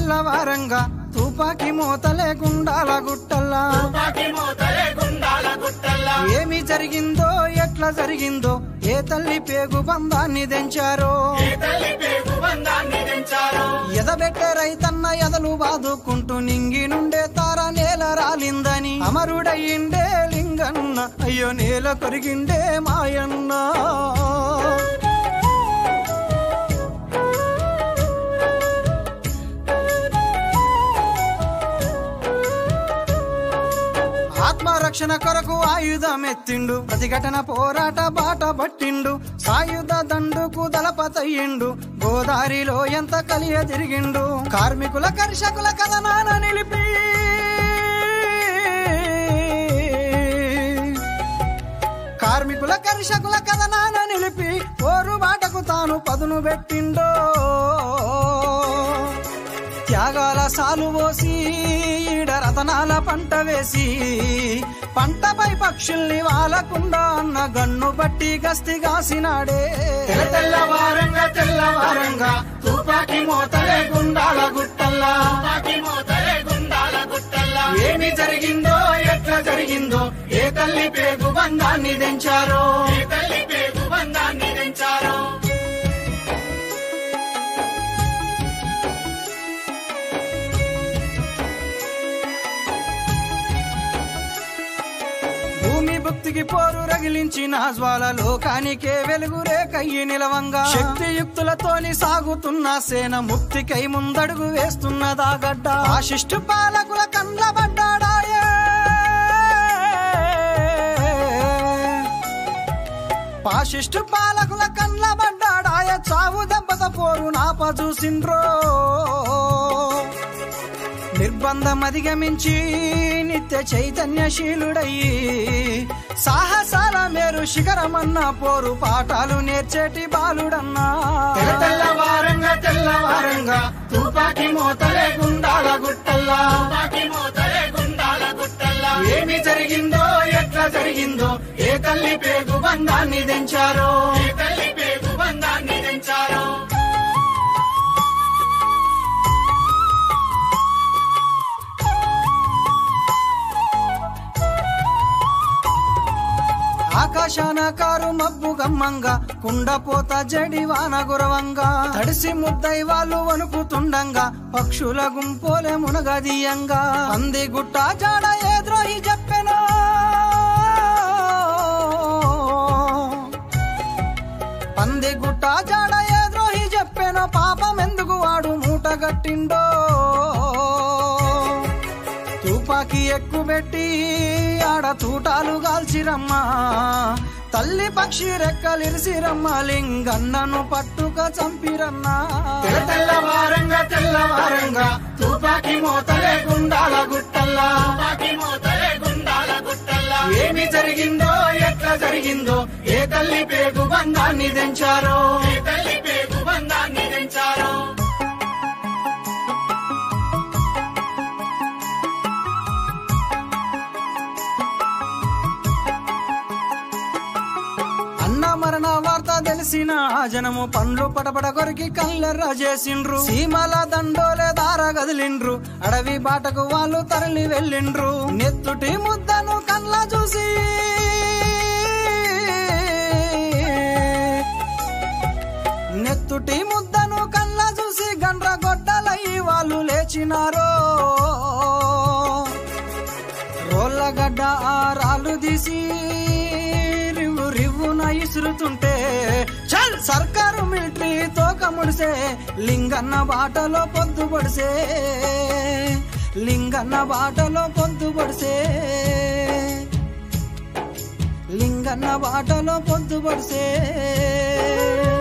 తెల్లవారంగా తుపాకి మోతలే గుండాల గుట్టల్లా ఏమి జరిగిందో ఎట్లా జరిగిందో ఏ తల్లి పేగు బంధాన్ని తెంచారో ఎదబెట్టే రైతన్న ఎదలు బాదుకుంటూ నింగి నుండే తార నేల రాలిందని అమరుడయ్యిండే లింగన్న అయ్యో నేల కొరిగిండే మాయన్న ఆత్మరక్షణ కొరకు ఆయుధం ఎత్తిండు ప్రతిఘటన పోరాట బాట పట్టిండు సాయుధ దండుకు దళపతయ్యిండు గోదారిలో ఎంత కలియ తిరిగిండు కార్మికుల కర్షకుల కథనాన నిలిపి కార్మికుల కర్షకుల కథనాన నిలిపి పోరు బాటకు తాను పదును పెట్టిండో త్యాగాల సాలు పోసి ఈడ రతనాల పంట వేసి పంటపై పక్షుల్ని వాలకుండా అన్న గన్ను బట్టి గస్తి కాసినాడే తెల్లవారంగా తుపాకి మోతలే గుండాల గుట్టల్లా ఏమి జరిగిందో ఎట్లా జరిగిందో ఏ తల్లి పేగు బంధాన్ని తెంచారో భక్తికి పోరు రగిలించిన జ్వాల లోకానికే వెలుగు రేకయ్యి నిలవంగా శక్తియుక్తులతోని సాగుతున్న సేన ముక్తికై ముందడుగు వేస్తున్నదా గడ్డ ఆశిష్టు పాలకుల కండ్లబడ్డాడాయే పాశిష్టు పాలకుల కండ్లబడ్డాడాయ చావు దెబ్బత పోరు నాప చూసిండ్రో నిర్బంధం అధిగమించి నిత్య చైతన్యశీలుడయ్యి సాహసాల మేరు శిఖరమన్న పోరు పాఠాలు నేర్చేటి బాలుడన్నా తెల్లవారంగా తుపాకి మోతలే గుండాల గుట్టల్లా ఏమి జరిగిందో ఎట్లా జరిగిందో ఏ తల్లి పేగు బంధాన్ని తెంచారో ఆకాశాన కారు మబ్బు గమ్మంగా కుండపోత జడివాన గురవంగా తడిసి ముద్దై వాళ్ళు వణుకుతుండంగా పక్షుల గుంపోలే మునగదీయంగా అంది గుట్ట జాడ ఏ ద్రోహి చెప్పెనో పంది గుట్ట జాడ ఏ ద్రోహి చెప్పెనో పాపం ఎందుకు వాడు మూటగట్టిండో తుపాకి ఎక్కుబెట్టి ఆడ తూటాలు గాల్చిరమ్మా తల్లి పక్షి రెక్కలిరిసిరమ్మ లింగన్నను పట్టుక చంపిరన్నా తెల్లవారంగా తుపాకి మోతలే గుండాల గుట్టల్లా ఏమి జరిగిందో ఎట్లా జరిగిందో ఏ తల్లి పేగు బంధాన్ని తెంచారో మరణ వార్త తెలిసిన జనము పండ్లు పటపట కొరికి కళ్ళెర్ర చేసిండ్రు సీమల దండోలే దార గదిలిండ్రు అడవి బాటకు వాళ్ళు తరలి వెళ్ళిండ్రు నెత్తుటి ముద్దను కళ్ళ చూసి నెత్తుటి ముద్దను కళ్ళ చూసి గండ్ర గొడ్డలయ్యి వాళ్ళు లేచినారో రోళ్ళగడ్డ ఆరాలు తీసి రివ్వున ఇసురుతుంటే చల్ సర్కారు మిలిటరీ తోక ముడిసే లింగన్న బాటలో పొద్దుపడిసే లింగన్న బాటలో పొద్దుపడిసే లింగన్న బాటలో పొద్దుపడిసే